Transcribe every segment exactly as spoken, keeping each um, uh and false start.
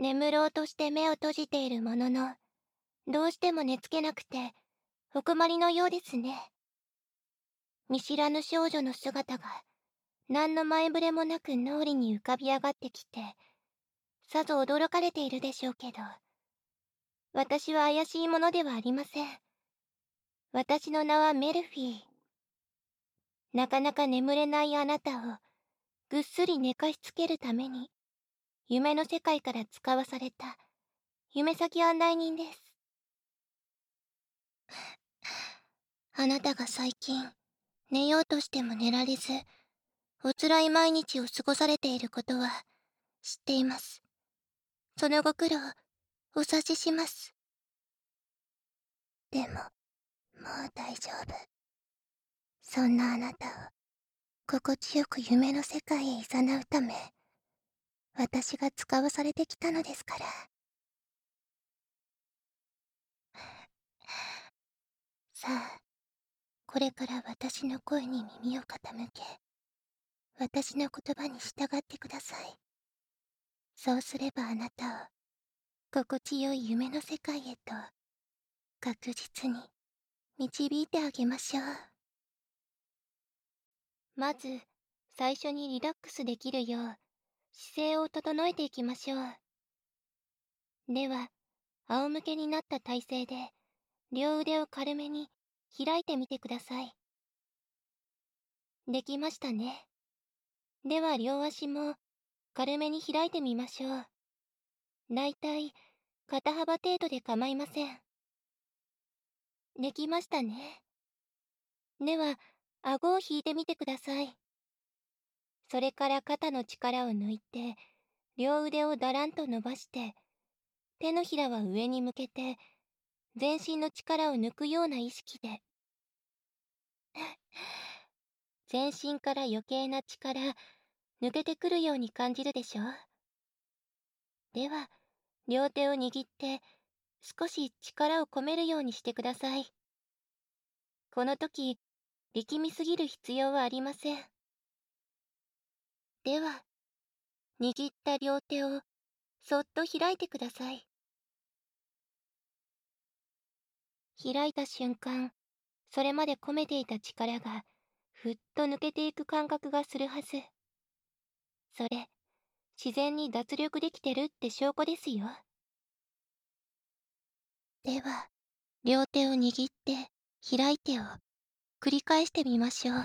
眠ろうとして目を閉じているものの、どうしても寝つけなくて、お困りのようですね。見知らぬ少女の姿が、何の前触れもなく脳裏に浮かび上がってきて、さぞ驚かれているでしょうけど、私は怪しいものではありません。私の名はメルフィー。なかなか眠れないあなたを、ぐっすり寝かしつけるために、夢の世界から使わされた、夢先案内人です。あなたが最近、寝ようとしても寝られず、お辛い毎日を過ごされていることは、知っています。そのご苦労、お察しします。でも、もう大丈夫。そんなあなたを、心地よく夢の世界へ誘うため、私が使わされてきたのですから。さあ、これから私の声に耳を傾け、私の言葉に従ってください。そうすればあなたを、心地よい夢の世界へと、確実に導いてあげましょう。まず、最初にリラックスできるよう、姿勢を整えていきましょう。では、仰向けになった体勢で、両腕を軽めに開いてみてください。できましたね。では両足も軽めに開いてみましょう。だいたい肩幅程度で構いません。できましたね。では、顎を引いてみてください。それから肩の力を抜いて、両腕をだらんと伸ばして、手のひらは上に向けて、全身の力を抜くような意識で。全身から余計な力、抜けてくるように感じるでしょう。では、両手を握って、少し力を込めるようにしてください。この時、力みすぎる必要はありません。では、握った両手をそっと開いてください。開いた瞬間、それまで込めていた力がふっと抜けていく感覚がするはず。それ、自然に脱力できてるって証拠ですよ。では、両手を握って開いてを繰り返してみましょう。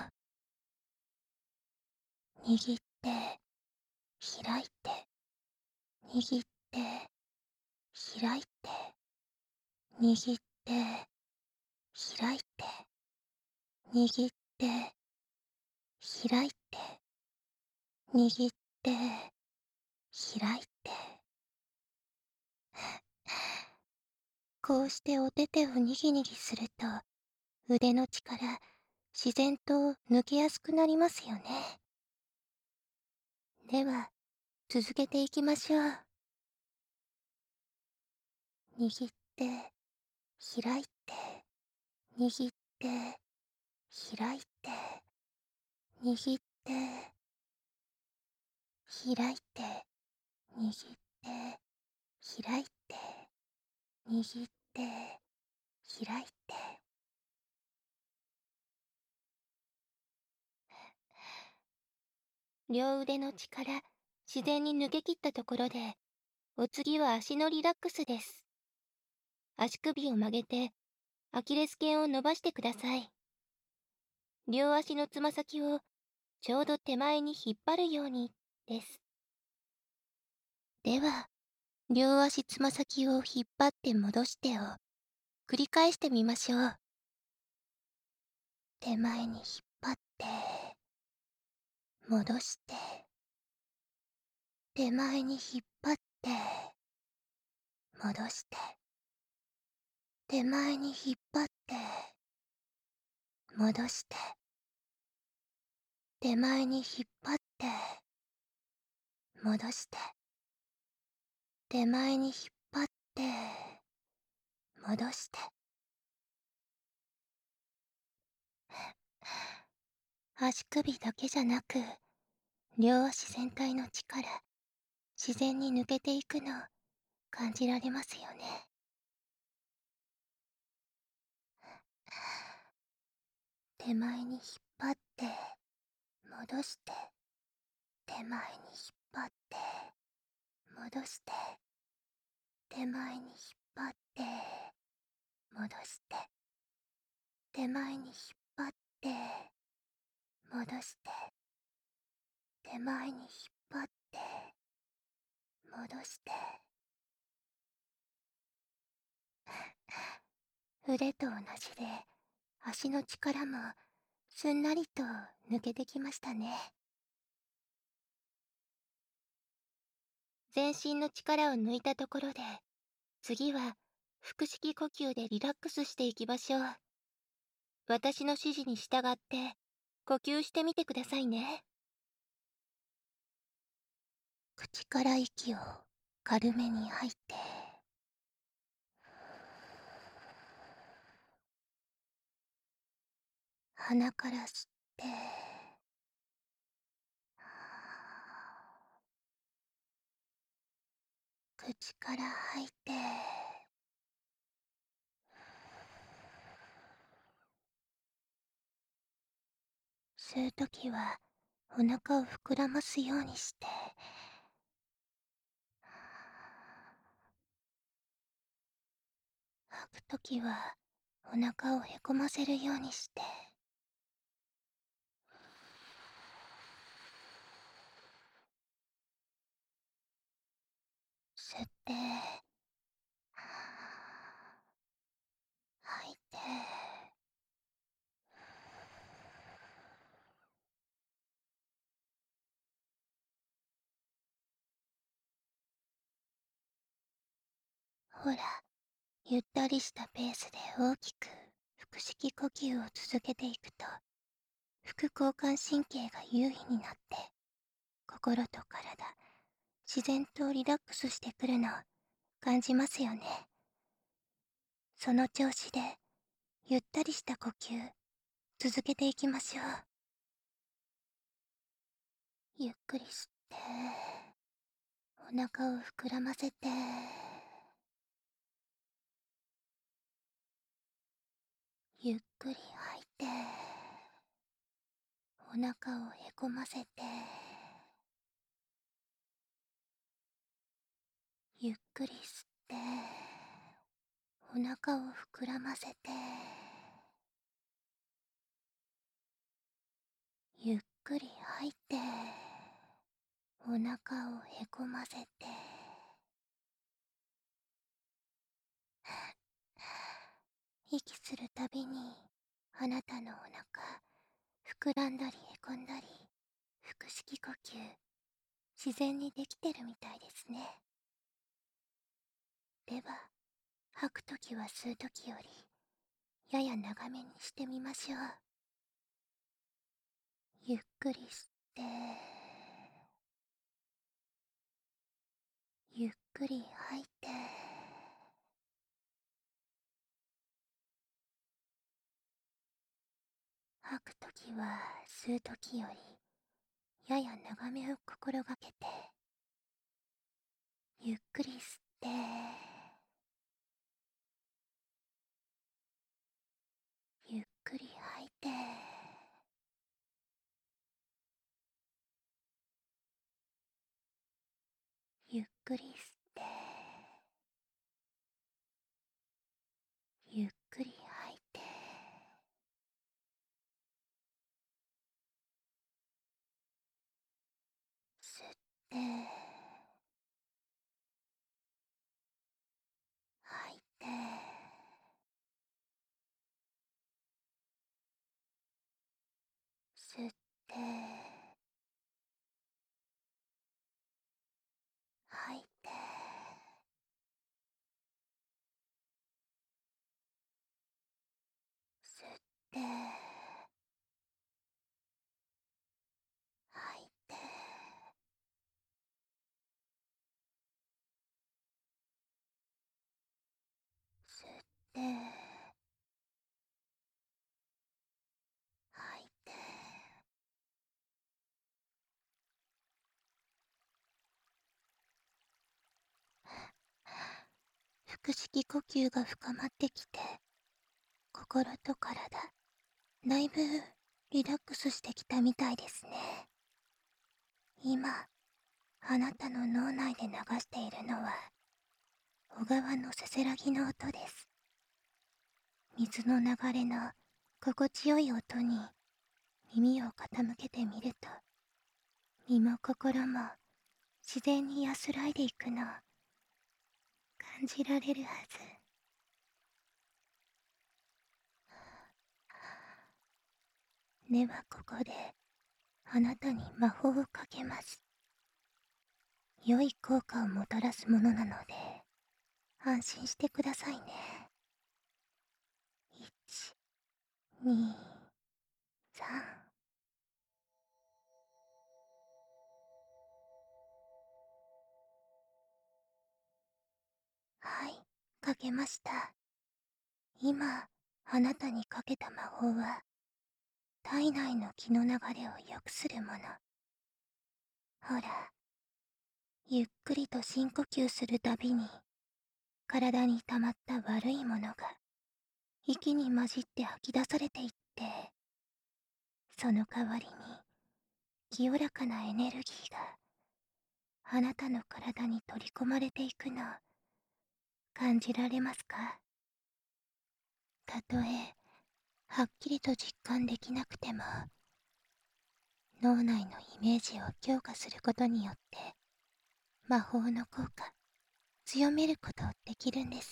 握って開いて、握って開いて、握って開いて、握って開いて、握って開いて。こうしてお手手をにぎにぎすると、腕の力、自然と抜けやすくなりますよね。では、続けていきましょう。握って、開いて、握って、開いて、握って、開いて、握って、開いて、握って、開いて。両腕の力、自然に抜けきったところで、お次は足のリラックスです。足首を曲げて、アキレス腱を伸ばしてください。両足のつま先をちょうど手前に引っ張るようにです。では、両足つま先を引っ張って戻してを繰り返してみましょう。手前に引っ張って、戻して、手前に引っ張って、戻して、手前に引っ張って、戻して、手前に引っ張って、戻して、手前に引っ張って、戻して。足首だけじゃなく、両足全体の力、自然に抜けていくの感じられますよね。手前に引っ張って、戻して、手前に引っ張って、戻して、手前に引っ張って、戻して、手前に引っ張って、戻して、手前に引っ張って、戻して。腕と同じで、足の力もすんなりと抜けてきましたね。全身の力を抜いたところで、次は腹式呼吸でリラックスしていきましょう。私の指示に従って呼吸してみてくださいね。口から息を軽めに吐いて、鼻から吸って、口から吐いて、吸うときはお腹を膨らますようにして、吐くときはお腹をへこませるようにして、吸って、吐いて、ほら、ゆったりしたペースで大きく腹式呼吸を続けていくと、副交感神経が優位になって、心と体、自然とリラックスしてくるのを感じますよね。その調子で、ゆったりした呼吸、続けていきましょう。ゆっくり吸って、お腹を膨らませて、ゆっくり吐いて、お腹をへこませて、ゆっくり吸って、お腹を膨らませて、ゆっくり吐いて、お腹をへこませて、息するたびにあなたのお腹膨らんだりへこんだり、腹式呼吸自然にできてるみたいですね。では吐くときは吸うときよりやや長めにしてみましょう。ゆっくり吸って、ゆっくり吐いて、吐くときは吸うときよりやや長めを心がけて、ゆっくり吸って、ゆっくり吐いて、ゆっくり吸って、ゆっくり吐いて、吸って、吐いて、吸って、吐いて、吸って、吐いて、吸って、吐いて、 腹式呼吸が深まってきて、心と体、だいぶリラックスしてきたみたいですね。今、あなたの脳内で流しているのは、小川のせせらぎの音です。水の流れの心地よい音に耳を傾けてみると、身も心も自然に安らいでいくのを感じられるはず。ではここであなたに魔法をかけます。良い効果をもたらすものなので安心してくださいね。いち、に、さん。はい、かけました。今あなたにかけた魔法は体内の気の流れを良くするもの。ほら、ゆっくりと深呼吸するたびに体に溜まった悪いものが息に混じって吐き出されていって、その代わりに清らかなエネルギーがあなたの体に取り込まれていくのを感じられますか？たとえはっきりと実感できなくても、脳内のイメージを強化することによって魔法の効果強めることできるんです。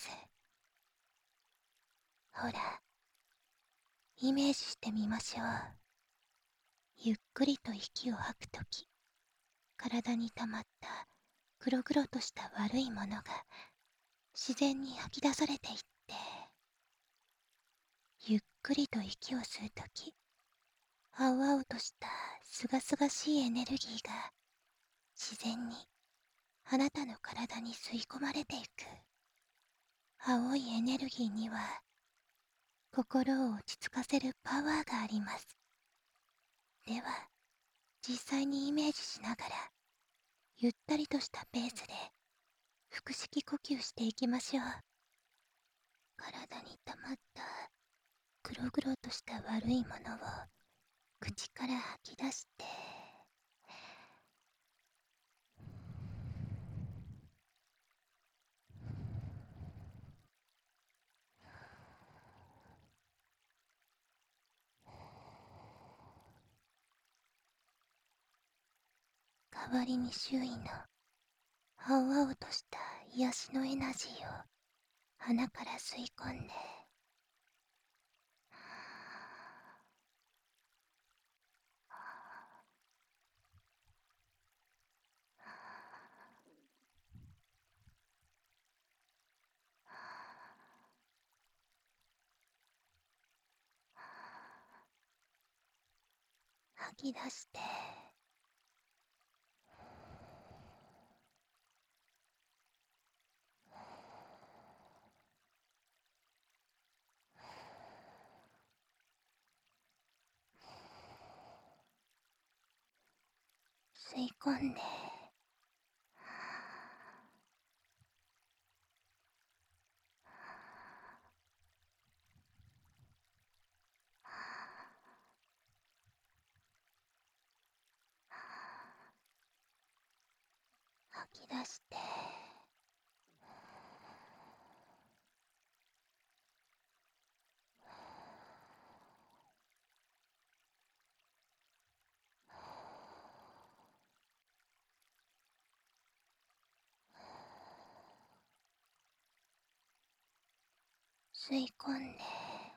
ほら、イメージしてみましょう。ゆっくりと息を吐くとき、体に溜まった黒々とした悪いものが自然に吐き出されていって、ゆっくりと息を吸うとき、青々としたすがすがしいエネルギーが自然にあなたの体に吸い込まれていく。青いエネルギーには心を落ち着かせるパワーがあります。では実際にイメージしながらゆったりとしたペースで腹式呼吸していきましょう。体に溜まった黒々とした悪いものを口から吐き出して、代わりに周囲の青々とした癒しのエナジーを鼻から吸い込んで、吐き出して、吸い込んで、吐き出して、吸い込んで、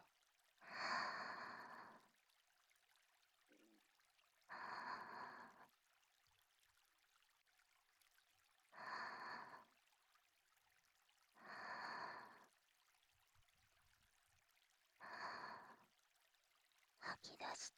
吐き出して、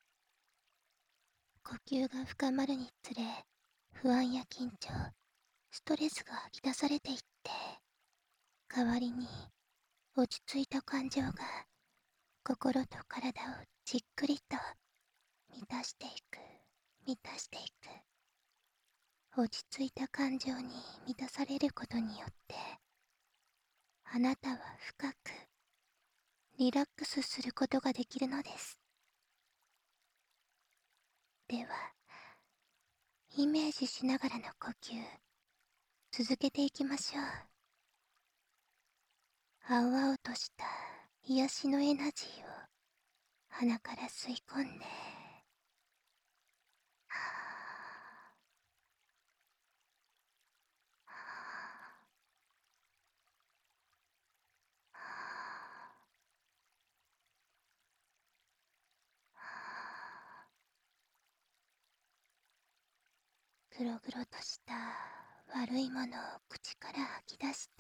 呼吸が深まるにつれ不安や緊張、 ストレスが吐き出されていって、代わりに落ち着いた感情が心と体をじっくりと満たしていく、満たしていく。落ち着いた感情に満たされることによって、あなたは深くリラックスすることができるのです。では、イメージしながらの呼吸、続けていきましょう。青々とした癒しのエナジーを鼻から吸い込んで、グログロとした悪いものを口から吐き出して、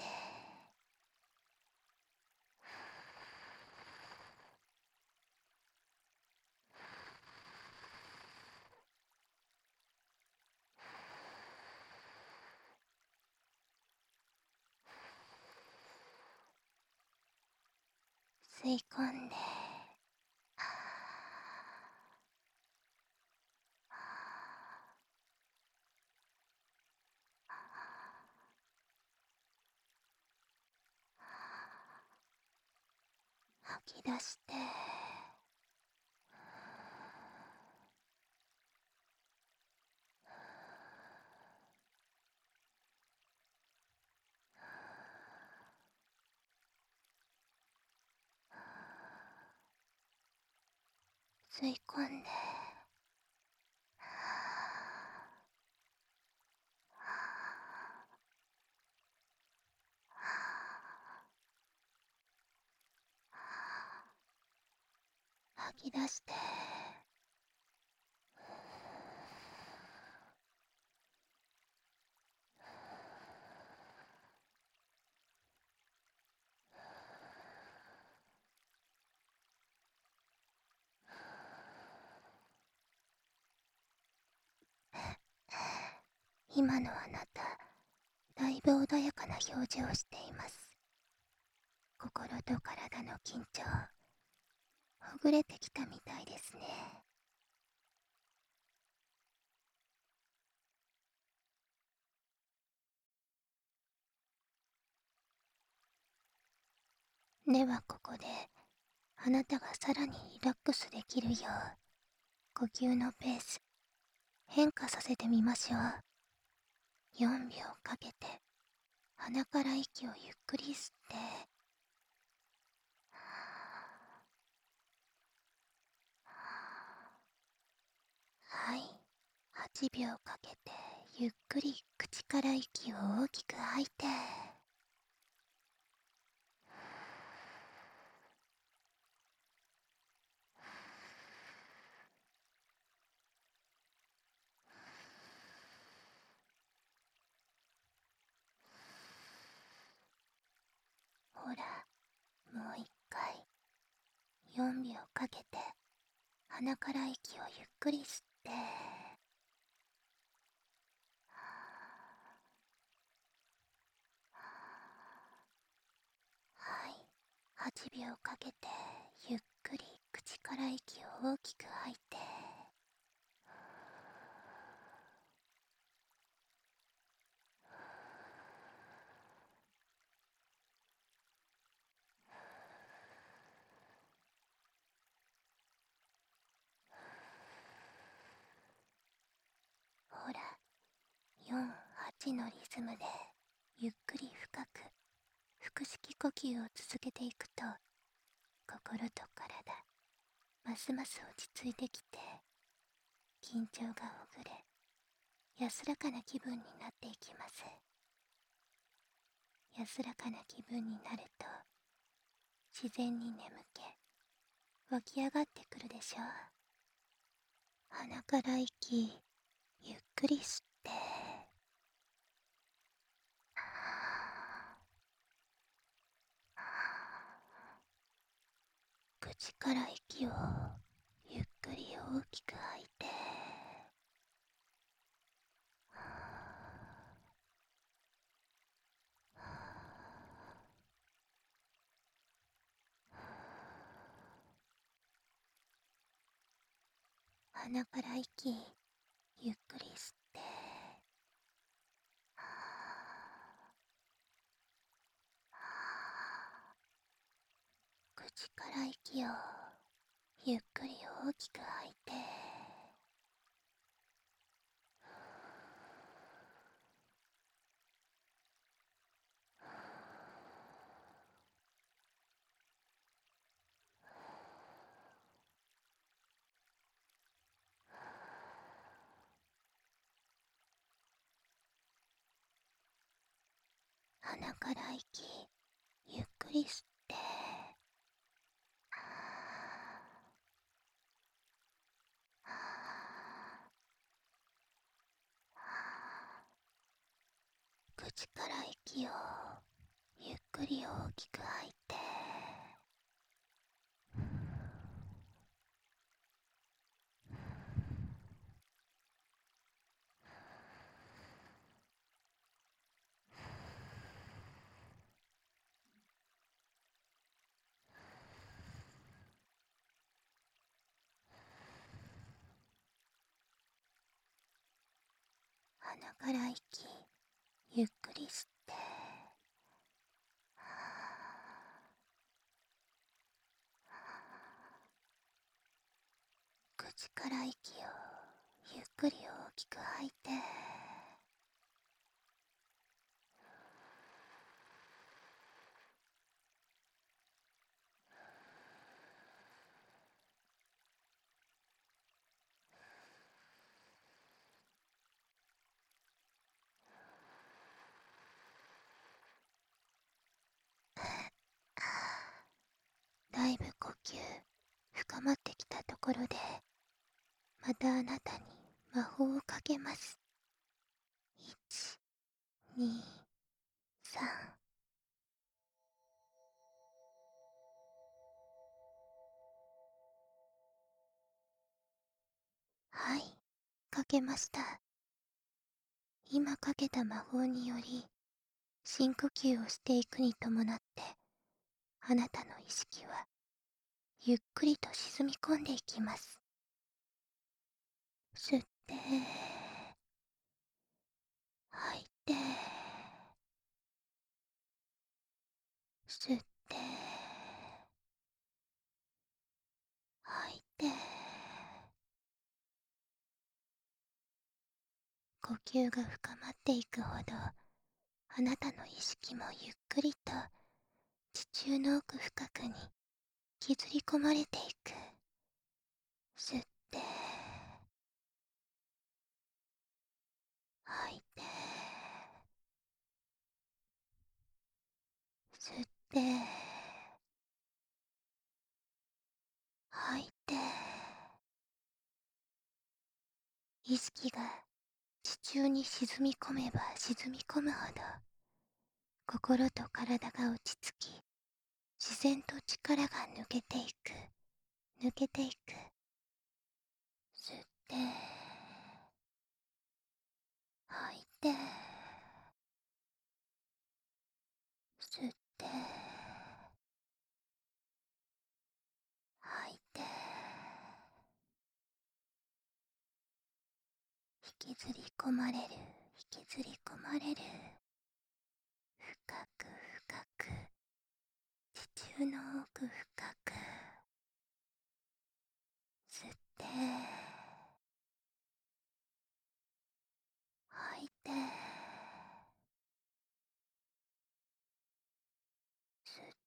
吸い込んで、吐き出して、吸い込んで、吐き出して、今のあなた、だいぶ穏やかな表情をしています。心と体の緊張、ほぐれてきたみたいですね。ではここで、あなたがさらにリラックスできるよう、呼吸のペース、変化させてみましょう。よんびょうかけて、鼻から息をゆっくり吸って、はい。はちびょうかけて、ゆっくり口から息を大きく吐いて、ほら、もう一回。よんびょうかけて、鼻から息をゆっくり吸って、はい。はちびょうかけて、ゆっくり口から息を大きく吐いて、ほら、よん、はちのリズムで、ゆっくり深く、腹式呼吸を続けていくと、心と体、ますます落ち着いてきて、緊張がほぐれ、安らかな気分になっていきます。安らかな気分になると、自然に眠気、湧き上がってくるでしょう。鼻から息、ゆっくり吸って、口から息をゆっくり大きく吐いて、 鼻から息ゆっくり吸って、口から息をゆっくり大きく吐いて、鼻から息ゆっくり吸って、口から息をゆっくり大きく吐いて、鼻から息ゆっくり吸って、口から息をゆっくり大きく吐いて、だいぶ呼吸深まってきたところで、またあなたに魔法をかけます。いち、に、さん。はい、かけました。今かけた魔法により、深呼吸をしていくに伴って、あなたの意識はゆっくりと沈み込んでいきます。吸って、吐いて、吸って、吐いて、呼吸が深まっていくほど、あなたの意識もゆっくりと地中の奥深くに削り込まれていく。吸って、吐いて、吸って、吐いて、意識が地中に沈み込めば沈み込むほど、心と体が落ち着き、自然と力が抜けていく、抜けていく。吸って、吐いて、吸って、吐いて、引きずり込まれる、引きずり込まれる。深く深く、地中の奥深く。吸って、吐いて、吸って、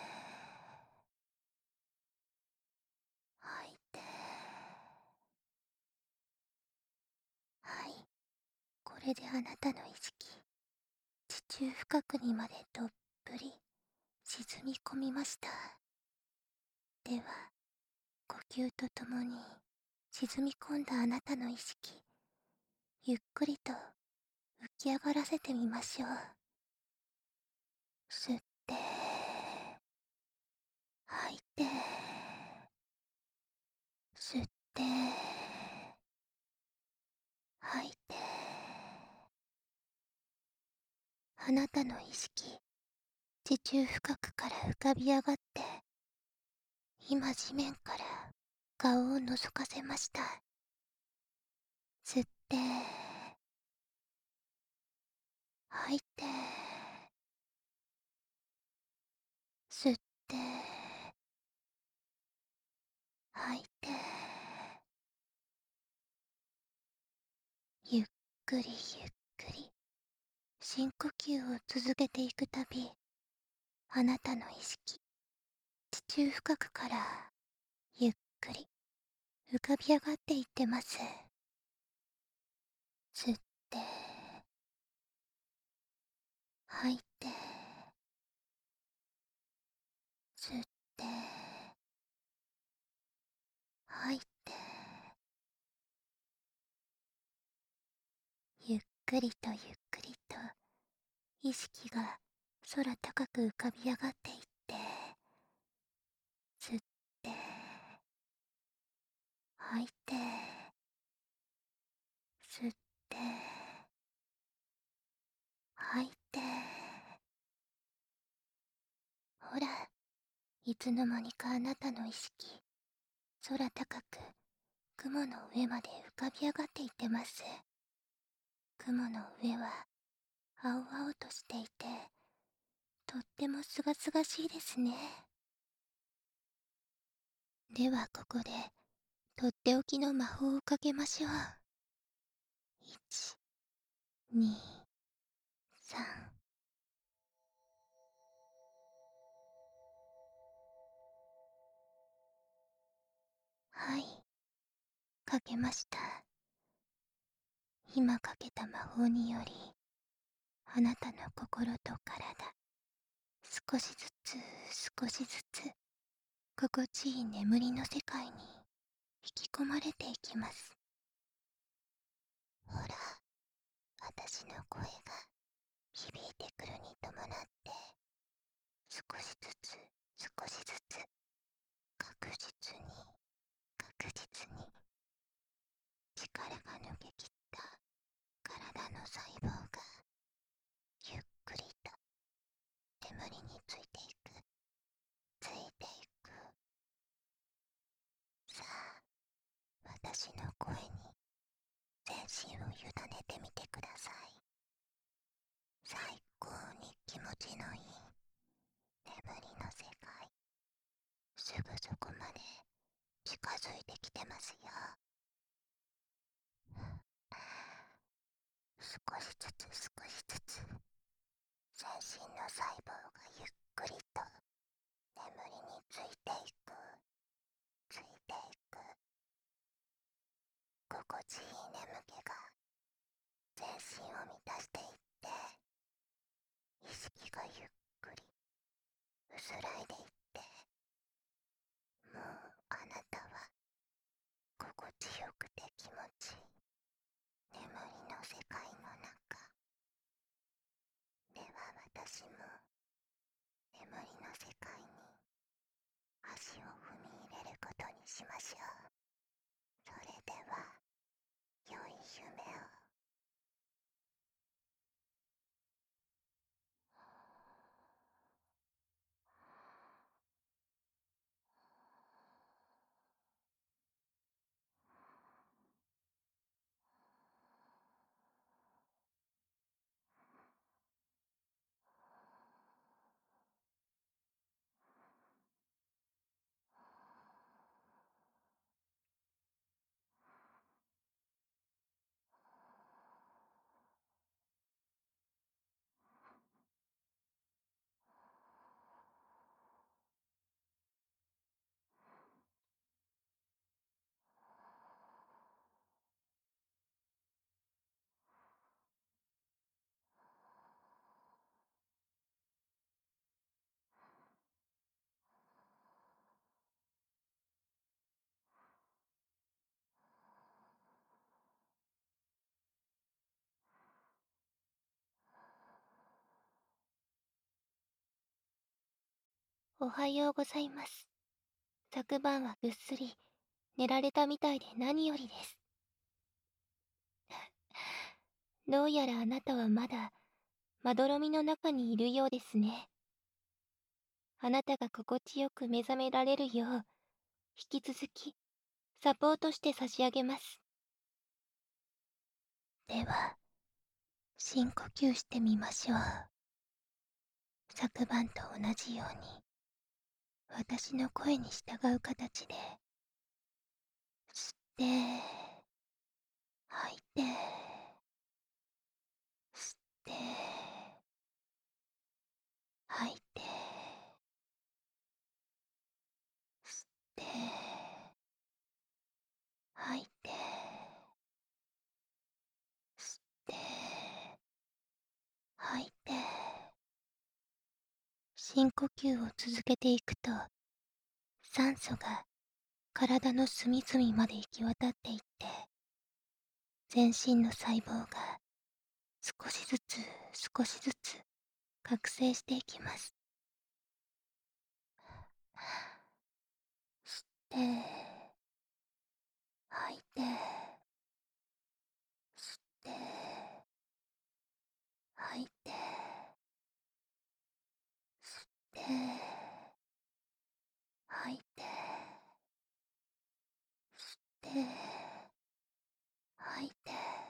吐いて。はい、これであなたの意識、地中深くにまでどっぷり沈み込みました。では、呼吸とともに沈み込んだあなたの意識、ゆっくりと浮き上がらせてみましょう。吸って、吐いて、吸って、吐いて。あなたの意識、地中深くから浮かび上がって、今地面から顔を覗かせました。 吸って、吐いて、吸って、吐いて、ゆっくりゆっくり深呼吸を続けていくたび、あなたの意識、地中深くからゆっくり浮かび上がっていってます。吸って、吐いて、吸って、吐いて、ゆっくりとゆっくりと意識が空高く浮かび上がっていって、吸って、吐いて、吸って、吐いて、ほら、いつの間にかあなたの意識、空高く雲の上まで浮かび上がっていってます。雲の上は青々としていて、とってもすがすがしいですね。ではここで、とっておきの魔法をかけましょう。いち、に、さん。はい、かけました。今かけた魔法により、あなたの心と体、少しずつ少しずつ、心地いい眠りの世界に引き込まれていきます。ほら、私の声が響いてくるに伴って、少しずつ少しずつ、確実に確実に、力が抜けきった体の細胞がゆっくりと眠りについていく、ついていく。さあ、私の声に全身を委ねてみてください。最高に気持ちのいい眠りの世界、すぐそこまで近づいてきてますよ。少しずつ少しずつ、全身の細胞がゆっくりと眠りについていく、ついていく。心地いい眠気が全身を満たしていって、意識がゆっくり薄らいでいって、もうあなたは心地よくて気持ちいい眠りの世界の中では、私も眠りの世界に足を踏み入れることにしましょう。それでは、良い夢を。おはようございます。昨晩はぐっすり寝られたみたいで何よりです。どうやらあなたはまだまどろみの中にいるようですね。あなたが心地よく目覚められるよう、引き続きサポートして差し上げます。 では、深呼吸してみましょう。昨晩と同じように、私の声に従う形で、吸って、吐いて、吸って、吐いて、吸って、吐いて、吸って、吐いて。深呼吸を続けていくと、酸素が体の隅々まで行き渡っていって、全身の細胞が少しずつ少しずつ覚醒していきます。吸って、吐いて、吸って、吐いて、吸って、吐いて、吸って、吐いて。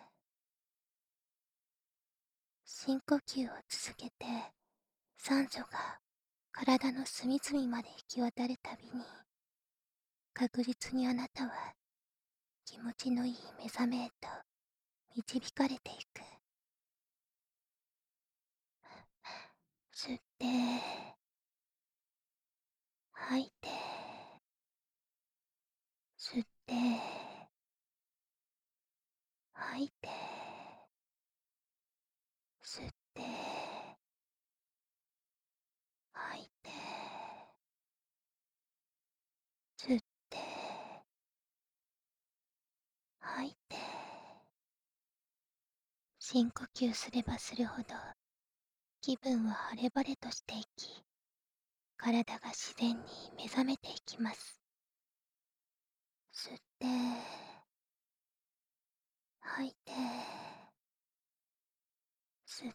深呼吸を続けて、酸素が体の隅々まで行き渡るたびに、確実にあなたは気持ちのいい目覚めへと導かれていく。吸って、吐いて、吸って、吐いて、吸って、吐いて、吸って、吐いて。深呼吸すればするほど気分は晴れ晴れとしていき、体が自然に目覚めていきます。吸って、吐いて、吸って、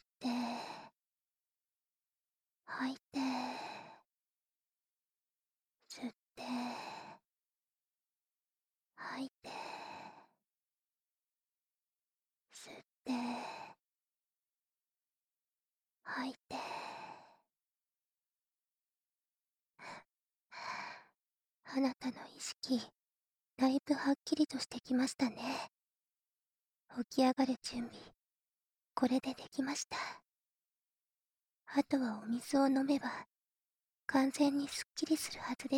吐いて、吸って、吐いて、吸って、吐いて。あなたの意識、だいぶはっきりとしてきましたね。起き上がる準備、これでできました。あとはお水を飲めば、完全にすっきりするはずです。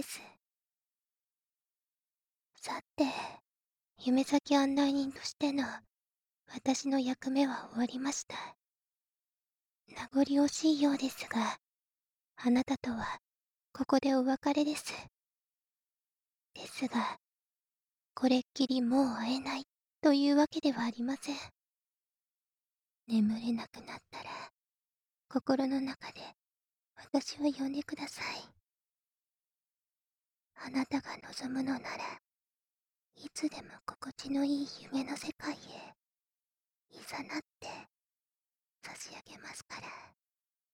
さて、夢先案内人としての私の役目は終わりました。名残惜しいようですが、あなたとはここでお別れです。ですが、これっきりもう会えないというわけではありません。眠れなくなったら、心の中で私を呼んでください。あなたが望むのなら、いつでも心地のいい夢の世界へ、いざなって差し上げますから。